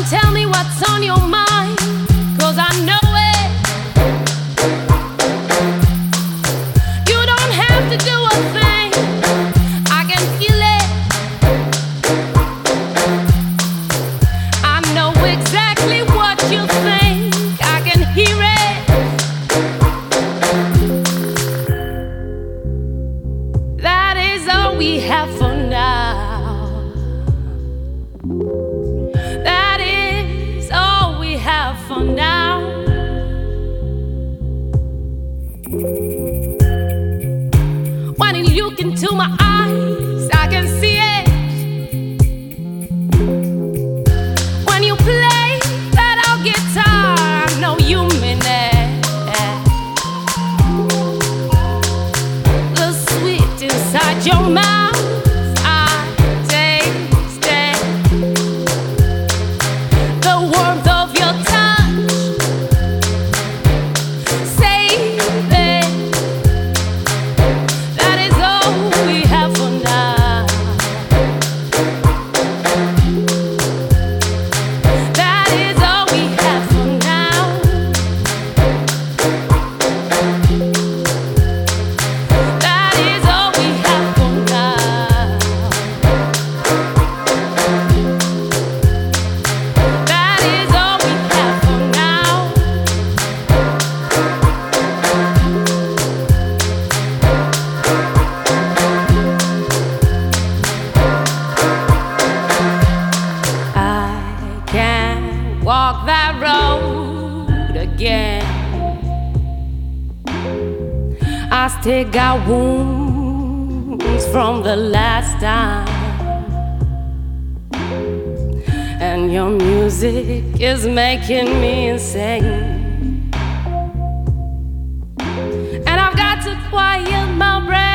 tell me what's on your mind, 'cause I know it. You don't have to do a thing, I can feel it. I know exactly what you think, I can hear it. That is all we have for now. That is all we have for now. When you look into my eyes, I can see it. When you play that old guitar, I know you mean it. The sweet inside your mouth, I taste it. The warmth of your touch, save it. That is all we have for now. That is all we have for now. That is all we have for now. That is all we have for now. I can't walk that road again. I still got wounds from the last time. And your music is making me insane. And I've got to quiet my brain.